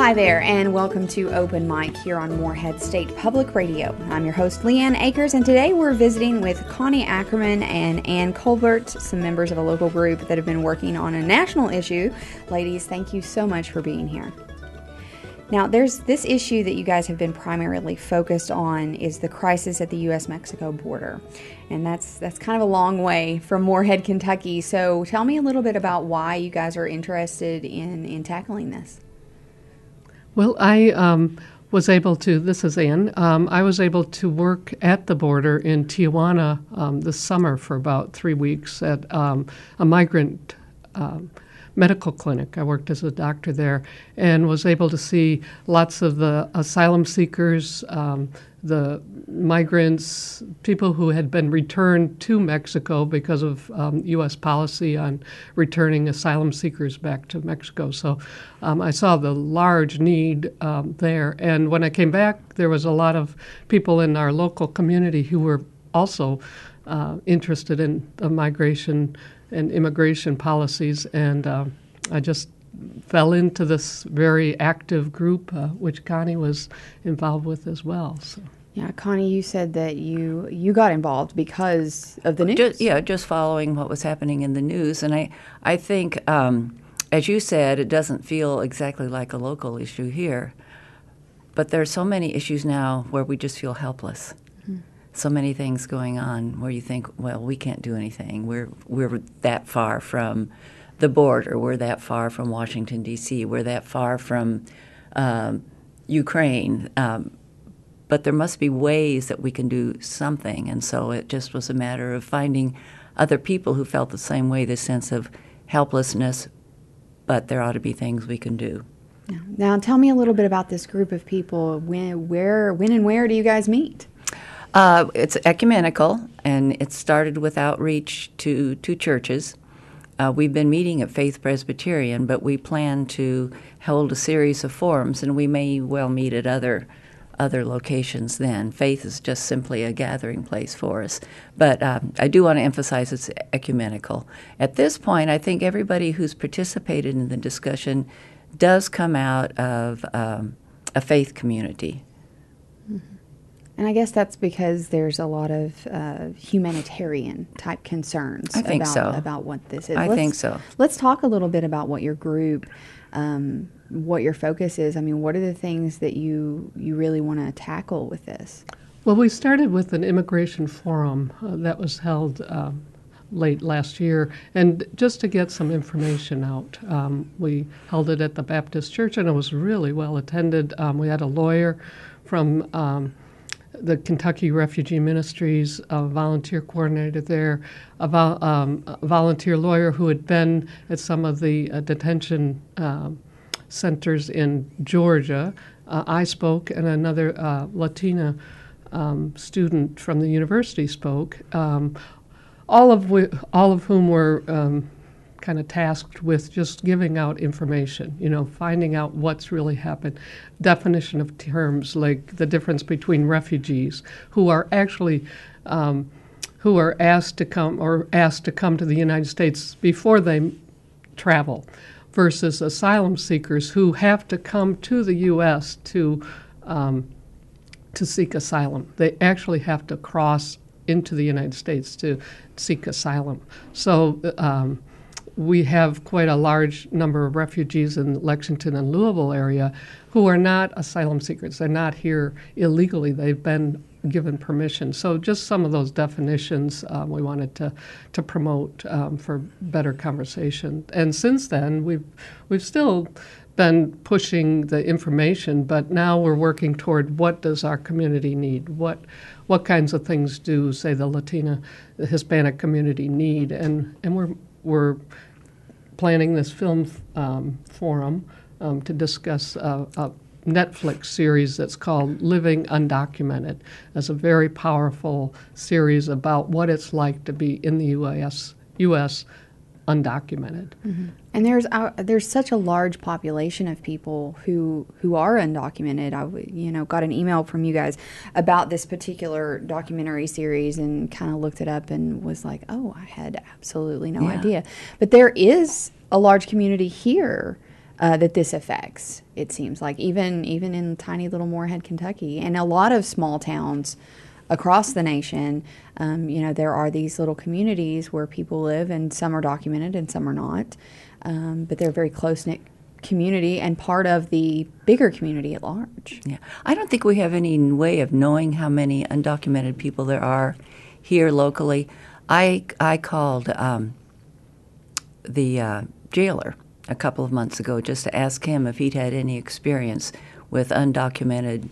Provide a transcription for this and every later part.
Hi there, and welcome to Open Mic here on Moorhead State Public Radio. I'm your host, Leanne Akers, and today we're visiting with Connie Ackerman and Ann Colbert, some members of a local group that have been working on a national issue. Ladies, thank you so much for being here. Now, there's this issue that you guys have been primarily focused on is the crisis at the U.S.-Mexico border. And that's kind of a long way from Moorhead, Kentucky. So tell me a little bit about why you guys are interested in tackling this. Well, I was able to, this is Ann, I was able to work at the border in Tijuana this summer for about 3 weeks at a migrant medical clinic. I worked as a doctor there and was able to see lots of the asylum seekers, the migrants, people who had been returned to Mexico because of U.S. policy on returning asylum seekers back to Mexico. So I saw the large need there. And when I came back, there was a lot of people in our local community who were also interested in the migration and immigration policies, and I just fell into this very active group, which Connie was involved with as well. So. Yeah, Connie, you said that you got involved because of the news. Just following what was happening in the news, and I think, as you said, it doesn't feel exactly like a local issue here, but there are so many issues now where we just feel helpless. So many things going on where you think, well, we can't do anything. We're that far from the border. We're that far from Washington, D.C. We're that far from Ukraine. But there must be ways that we can do something. And so it just was a matter of finding other people who felt the same way, this sense of helplessness, but there ought to be things we can do. Now, tell me a little bit about this group of people. When and where do you guys meet? It's ecumenical, and it started with outreach to two churches. We've been meeting at Faith Presbyterian, but we plan to hold a series of forums, and we may well meet at other locations then. Faith is just simply a gathering place for us. But I do want to emphasize it's ecumenical. At this point, I think everybody who's participated in the discussion does come out of a faith community. Mm-hmm. And I guess that's because there's a lot of humanitarian type concerns about what this is. I think so. Let's talk a little bit about what your group, what your focus is. I mean, what are the things that you really want to tackle with this? Well, we started with an immigration forum that was held late last year, and just to get some information out. We held it at the Baptist Church, and it was really well attended. We had a lawyer from the Kentucky Refugee Ministries, a volunteer coordinator there, a volunteer lawyer who had been at some of the detention centers in Georgia. I spoke, and another Latina student from the university spoke, all of whom were kind of tasked with just giving out information, finding out what's really happened, definition of terms like the difference between refugees who are actually who are asked to come to the United States before they travel, versus asylum seekers who have to come to the U.S. to seek asylum. They actually have to cross into the United States to seek asylum. So we have quite a large number of refugees in Lexington and Louisville area who are not asylum seekers. They're not here illegally. They've been given permission. So just some of those definitions we wanted to promote for better conversation. And since then, we've still been pushing the information, but now we're working toward what does our community need? What kinds of things do, say, the Hispanic community need? And we're planning this film forum to discuss a Netflix series that's called Living Undocumented. It's a very powerful series about what it's like to be in the U.S. undocumented. Mm-hmm. And there's such a large population of people who are undocumented. I got an email from you guys about this particular documentary series and kind of looked it up and was like, oh, I had absolutely no idea. But there is a large community here that this affects. It seems like even in tiny little Moorhead, Kentucky, and a lot of small towns across the nation, there are these little communities where people live, and some are documented and some are not, but they're a very close-knit community and part of the bigger community at large. Yeah, I don't think we have any way of knowing how many undocumented people there are here locally. I called the jailer a couple of months ago just to ask him if he'd had any experience with undocumented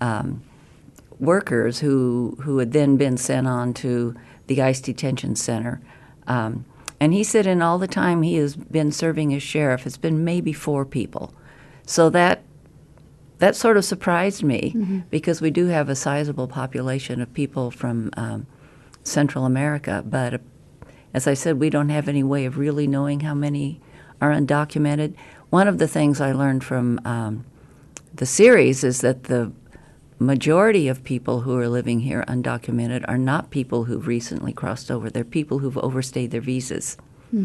workers who had then been sent on to the ICE detention center. And he said in all the time he has been serving as sheriff, it's been maybe 4 people. So that sort of surprised me because we do have a sizable population of people from Central America. But as I said, we don't have any way of really knowing how many are undocumented. One of the things I learned from the series is that the majority of people who are living here undocumented are not people who've recently crossed over. They're people who've overstayed their visas,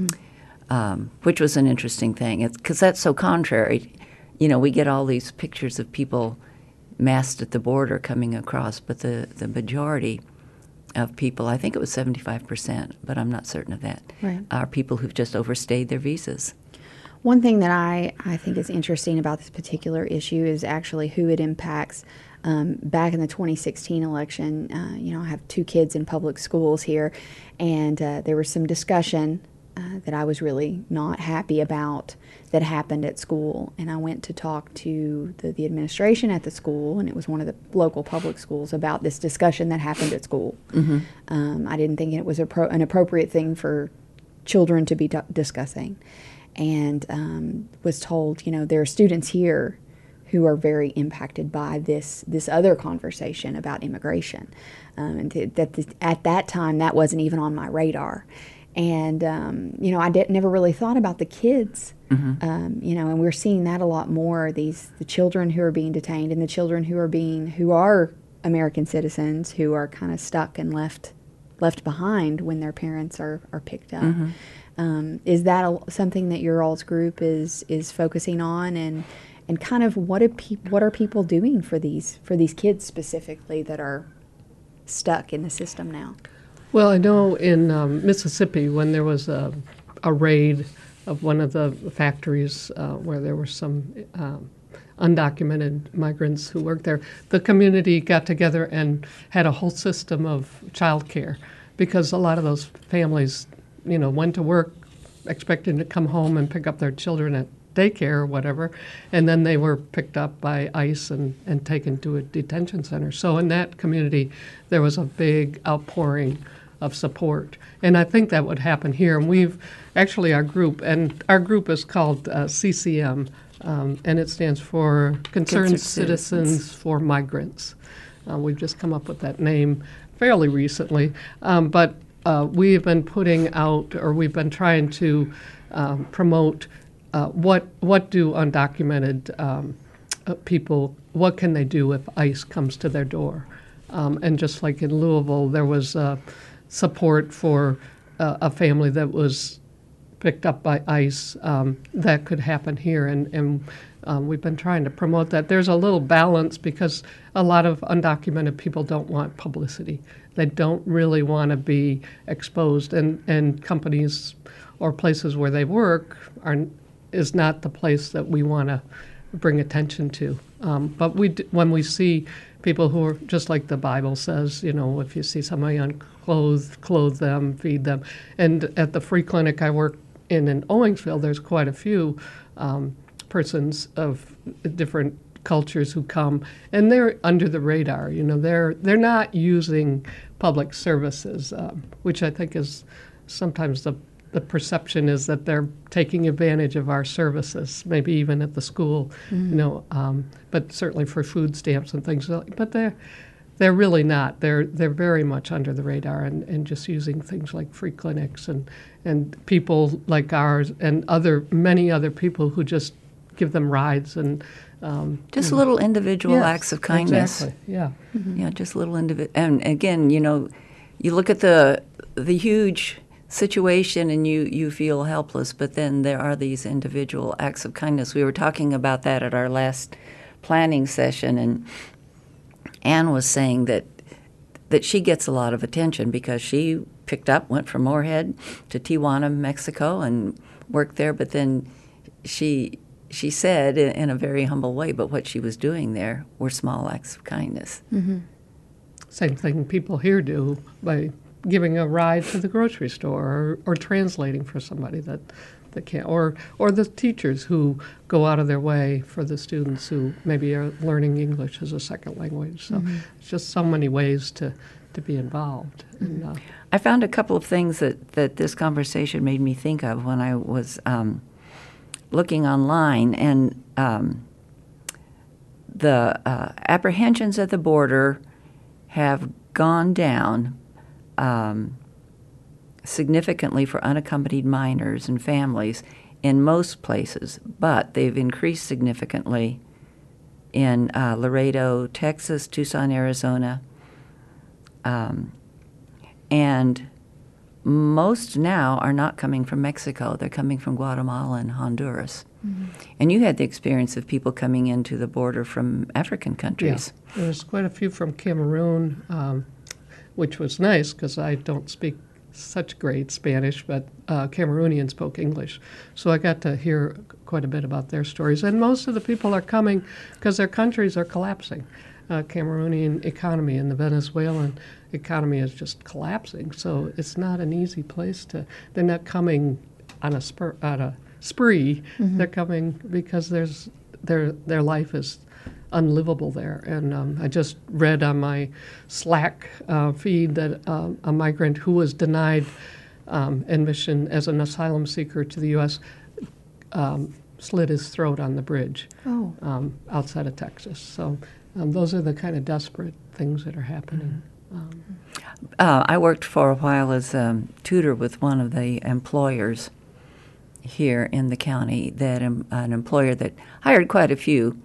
which was an interesting thing. Because that's so contrary. We get all these pictures of people massed at the border coming across, but the majority of people, I think it was 75%, but I'm not certain of that, right, are people who've just overstayed their visas. One thing that I think is interesting about this particular issue is actually who it impacts. Back in the 2016 election, I have 2 kids in public schools here, and there was some discussion that I was really not happy about that happened at school. And I went to talk to the administration at the school, and it was one of the local public schools, about this discussion that happened at school. I didn't think it was an appropriate thing for children to be discussing, and was told, there are students here who are very impacted by this other conversation about immigration. And at that time, that wasn't even on my radar. And, I never really thought about the kids, and we're seeing that a lot more, the children who are being detained and the children who are American citizens who are kind of stuck and left behind when their parents are picked up. Is that something that your all's group is focusing on, and kind of what are people doing for these kids specifically that are stuck in the system now? Well, I know in Mississippi, when there was a raid of one of the factories where there were some undocumented migrants who worked there, the community got together and had a whole system of child care, because a lot of those families, went to work expecting to come home and pick up their children at daycare or whatever, and then they were picked up by ICE and taken to a detention center. So in that community, there was a big outpouring of support. And I think that would happen here. And we've actually, our group is called CCM, and it stands for Concerned Citizens for Migrants. We've just come up with that name fairly recently. But we've been we've been trying to promote what do undocumented people, what can they do if ICE comes to their door? And just like in Louisville, there was support for a family that was picked up by ICE. That could happen here, and we've been trying to promote that. There's a little balance because a lot of undocumented people don't want publicity. They don't really want to be exposed, and companies or places where they work is not the place that we want to bring attention to. But when we see people who are, just like the Bible says, if you see somebody unclothed, clothe them, feed them. And at the free clinic I work in Owensville, there's quite a few persons of different cultures who come, and they're under the radar. They're not using public services, which I think is sometimes the perception is that they're taking advantage of our services, maybe even at the school, but certainly for food stamps and things. But they're really not. They're very much under the radar and just using things like free clinics and people like ours and many other people who just give them rides and just little individual acts of kindness. Exactly. Yeah. Yeah, just little individual. And again, you look at the huge situation and you feel helpless, but then there are these individual acts of kindness. We were talking about that at our last planning session, and Anne was saying that she gets a lot of attention because she went from Moorhead to Tijuana, Mexico, and worked there, but then she said in a very humble way, but what she was doing there were small acts of kindness. Mm-hmm. Same thing people here do by giving a ride to the grocery store or translating for somebody that can't, or the teachers who go out of their way for the students who maybe are learning English as a second language. So it's just so many ways to be involved. And, I found a couple of things that this conversation made me think of when I was looking online, and the apprehensions at the border have gone down significantly for unaccompanied minors and families in most places, but they've increased significantly in Laredo, Texas, Tucson, Arizona, and most now are not coming from Mexico. They're coming from Guatemala and Honduras. Mm-hmm. And you had the experience of people coming into the border from African countries. Yeah, there's quite a few from Cameroon, which was nice because I don't speak such great Spanish, but Cameroonians spoke English. So I got to hear quite a bit about their stories. And most of the people are coming because their countries are collapsing. Cameroonian economy and the Venezuelan economy is just collapsing. So it's not an easy place they're not coming on a spree. Mm-hmm. They're coming because their life is unlivable there. And I just read on my Slack feed that a migrant who was denied admission as an asylum seeker to the U.S. Slit his throat on the bridge outside of Texas. So those are the kind of desperate things that are happening. I worked for a while as a tutor with one of the employers here in the county, that an employer that hired quite a few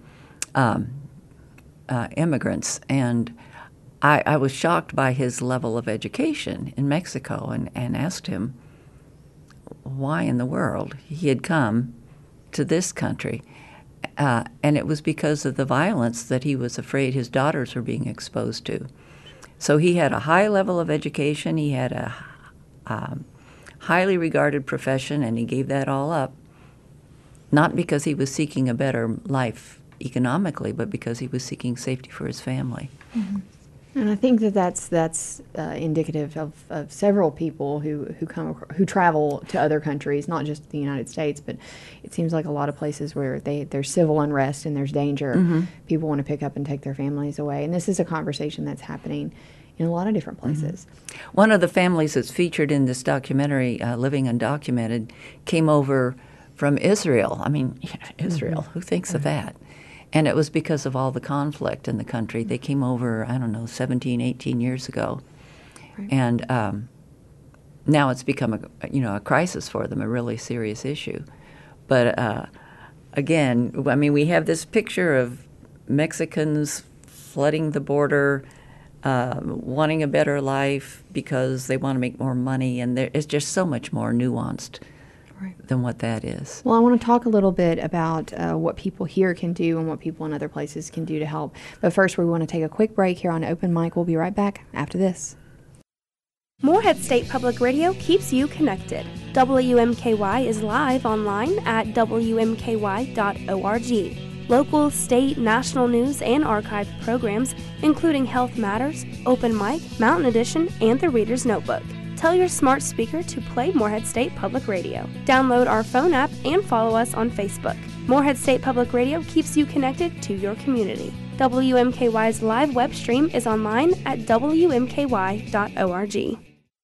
immigrants, and I was shocked by his level of education in Mexico, and asked him why in the world he had come to this country. And it was because of the violence that he was afraid his daughters were being exposed to. So he had a high level of education, he had a highly regarded profession, and he gave that all up, not because he was seeking a better life economically, but because he was seeking safety for his family. Mm-hmm. And I think that's indicative of several people who travel to other countries, not just the United States, but it seems like a lot of places where there's civil unrest and there's danger, mm-hmm. people want to pick up and take their families away. And this is a conversation that's happening in a lot of different places. Mm-hmm. One of the families that's featured in this documentary, Living Undocumented, came over from Israel. I mean, Israel, mm-hmm. who thinks of that? And it was because of all the conflict in the country. They came over, 17, 18 years ago. Right. And now it's become a crisis for them, a really serious issue. But again, we have this picture of Mexicans flooding the border, wanting a better life because they want to make more money, and it's just so much more nuanced than what that is. Well, I want to talk a little bit about what people here can do and what people in other places can do to help. But first, we want to take a quick break here on Open Mic. We'll be right back after this. Moorhead State Public Radio keeps you connected. WMKY is live online at WMKY.org. Local, state, national news, and archived programs, including Health Matters, Open Mic, Mountain Edition, and The Reader's Notebook. Tell your smart speaker to play Moorhead State Public Radio. Download our phone app and follow us on Facebook. Moorhead State Public Radio keeps you connected to your community. WMKY's live web stream is online at WMKY.org.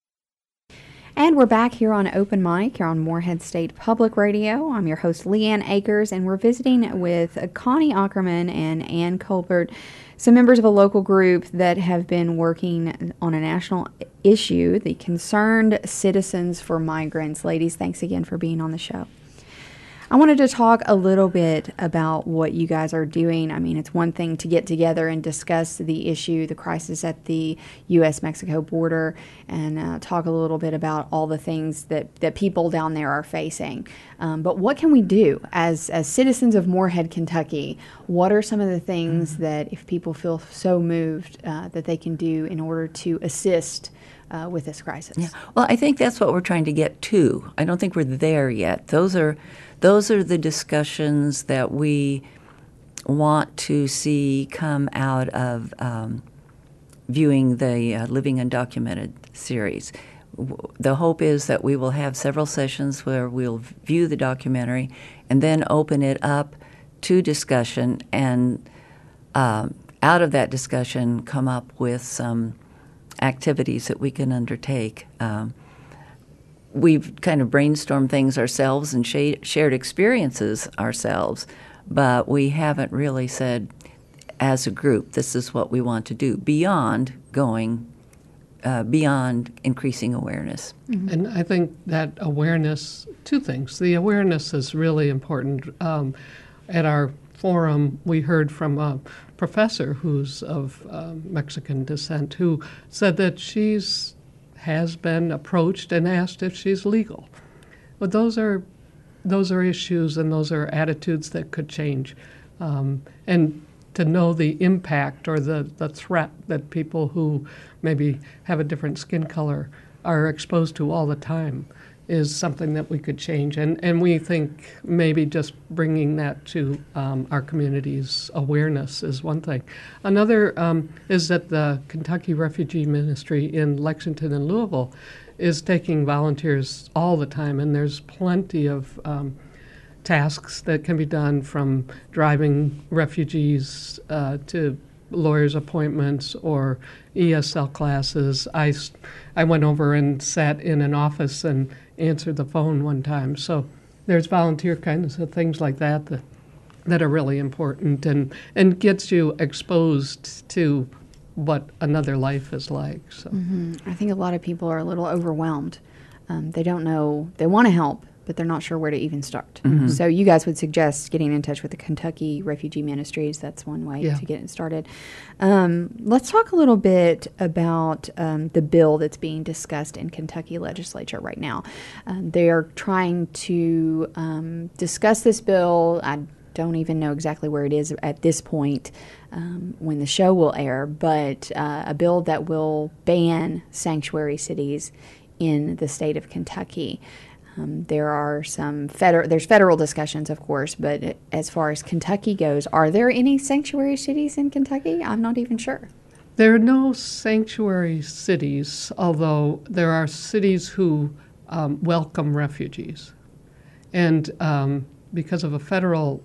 And we're back here on Open Mic here on Moorhead State Public Radio. I'm your host, Leanne Akers, and we're visiting with Connie Ackerman and Ann Colbert, some members of a local group that have been working on a national issue, the Concerned Citizens for Migrants. Ladies, thanks again for being on the show. I wanted to talk a little bit about what you guys are doing. I mean, it's one thing to get together and discuss the issue, the crisis at the U.S.-Mexico border, and talk a little bit about all the things that people down there are facing. But what can we do as citizens of Morehead, Kentucky? What are some of the things that if people feel so moved that they can do in order to assist with this crisis? Yeah. Well, I think that's what we're trying to get to. I don't think we're there yet. Those are the discussions that we want to see come out of viewing the Living Undocumented series. The hope is that we will have several sessions where we'll view the documentary and then open it up to discussion, and out of that discussion come up with some activities that we can undertake. We've kind of brainstormed things ourselves and shared experiences ourselves, but we haven't really said as a group, this is what we want to do beyond increasing awareness. Mm-hmm. And I think that awareness, two things. The awareness is really important. At our forum, we heard from a professor who's of Mexican descent who said that has been approached and asked if she's legal. But those are issues and those are attitudes that could change. And to know the impact or the threat that people who maybe have a different skin color are exposed to all the time is something that we could change. And we think maybe just bringing that to our community's awareness is one thing. Another is that the Kentucky Refugee Ministry in Lexington and Louisville is taking volunteers all the time, and there's plenty of tasks that can be done, from driving refugees to lawyers' appointments or ESL classes. I went over and sat in an office and answered the phone one time. So there's volunteer kinds of things like that are really important and gets you exposed to what another life is like. So I think a lot of people are a little overwhelmed. They don't know, they want to help, but they're not sure where to even start. Mm-hmm. So you guys would suggest getting in touch with the Kentucky Refugee Ministries. That's one way to get it started. Let's talk a little bit about the bill that's being discussed in Kentucky legislature right now. They are trying to discuss this bill. I don't even know exactly where it is at this point when the show will air, but a bill that will ban sanctuary cities in the state of Kentucky. There are there's federal discussions, of course, but as far as Kentucky goes, are there any sanctuary cities in Kentucky? I'm not even sure. There are no sanctuary cities, although there are cities who welcome refugees. And because of a federal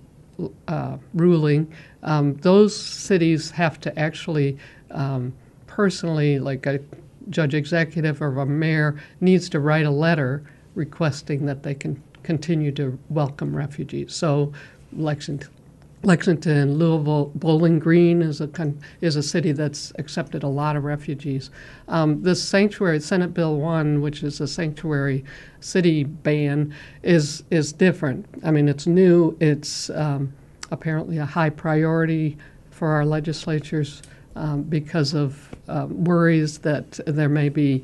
ruling, those cities have to actually personally, like a judge executive or a mayor, needs to write a letter requesting that they can continue to welcome refugees. So Lexington, Louisville, Bowling Green is a city that's accepted a lot of refugees. This sanctuary, Senate Bill 1, which is a sanctuary city ban, is different. I mean, it's new. It's apparently a high priority for our legislatures because of worries that there may be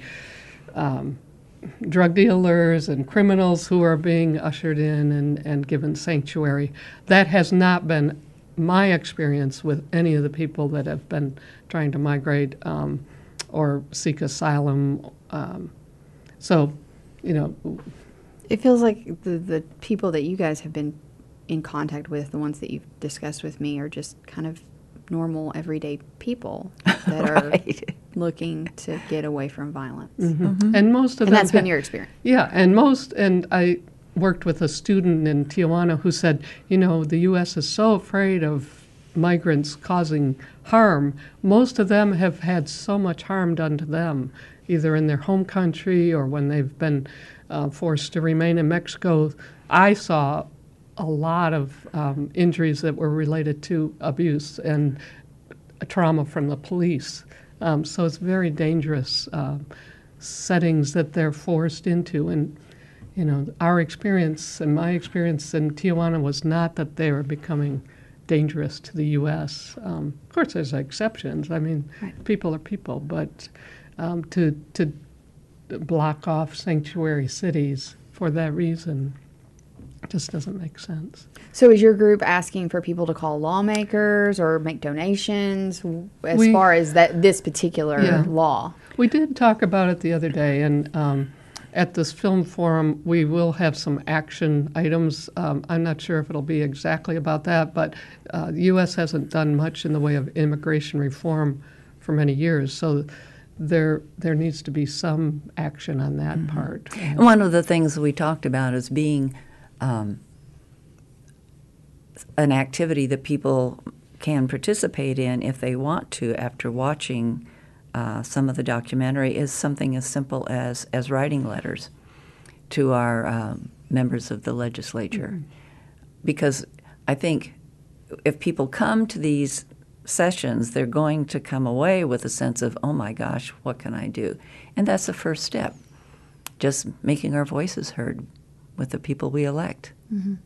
drug dealers and criminals who are being ushered in and given sanctuary. That has not been my experience with any of the people that have been trying to migrate or seek asylum. So, it feels like the people that you guys have been in contact with, the ones that you've discussed with me, are just kind of normal, everyday people that are looking to get away from violence. Mm-hmm. Mm-hmm. And most of them that's been your experience. Yeah, and I worked with a student in Tijuana who said, the U.S. is so afraid of migrants causing harm. Most of them have had so much harm done to them, either in their home country or when they've been forced to remain in Mexico. I saw a lot of injuries that were related to abuse and trauma from the police. So it's very dangerous settings that they're forced into. And, our experience and my experience in Tijuana was not that they were becoming dangerous to the U.S. Of course, there's exceptions. I mean, Right. people are people, but to block off sanctuary cities for that reason just doesn't make sense. So is your group asking for people to call lawmakers or make donations as We- far as this particular Yeah. law? We did talk about it the other day, and at this film forum, we will have some action items. I'm not sure if it'll be exactly about that, but the U.S. hasn't done much in the way of immigration reform for many years, so there needs to be some action on that part. One of the things we talked about is being an activity that people can participate in if they want to after watching some of the documentary is something as simple as writing letters to our members of the legislature. Because I think if people come to these sessions, they're going to come away with a sense of, oh my gosh, what can I do? And that's the first step, just making our voices heard with the people we elect.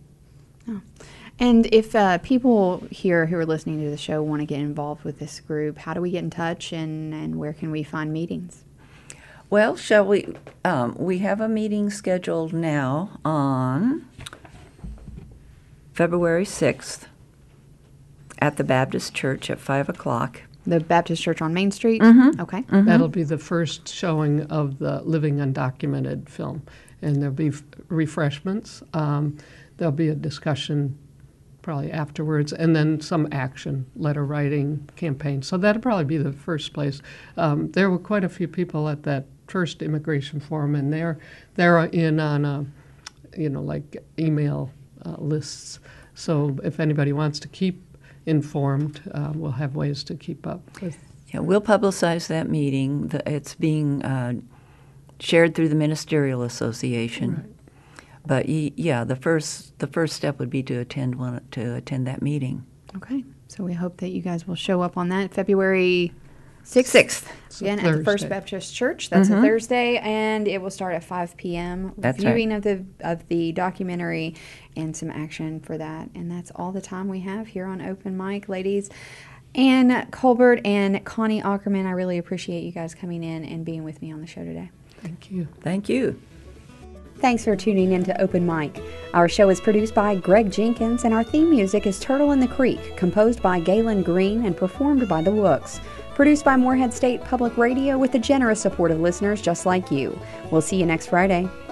And if people here who are listening to the show want to get involved with this group, how do we get in touch and where can we find meetings? Well, shall we? We have a meeting scheduled now on February 6th at the Baptist Church at 5 o'clock. The Baptist Church on Main Street? Okay. That'll be the first showing of the Living Undocumented film, and there'll be refreshments. There'll be a discussion probably afterwards, and then some action, letter writing campaign. So that'll probably be the first place. There were quite a few people at that first immigration forum, and they're in on like email lists. So if anybody wants to keep informed, we'll have ways to keep up with. Yeah, we'll publicize that meeting. It's being shared through the Ministerial Association. Right. But yeah, the first step would be to attend that meeting. Okay. So we hope that you guys will show up on that February 6th. It's a Again, at the First Thursday. Baptist Church. That's a Thursday, and it will start at 5 p.m. That's Viewing of the documentary and some action for that. And that's all the time we have here on Open Mic, ladies. Ann Colbert and Connie Ackerman, I really appreciate you guys coming in and being with me on the show today. Thank you. Thank you. Thanks for tuning in to Open Mic. Our show is produced by Greg Jenkins, and our theme music is Turtle in the Creek, composed by Galen Green and performed by The Wooks. Produced by Morehead State Public Radio with the generous support of listeners just like you. We'll see you next Friday.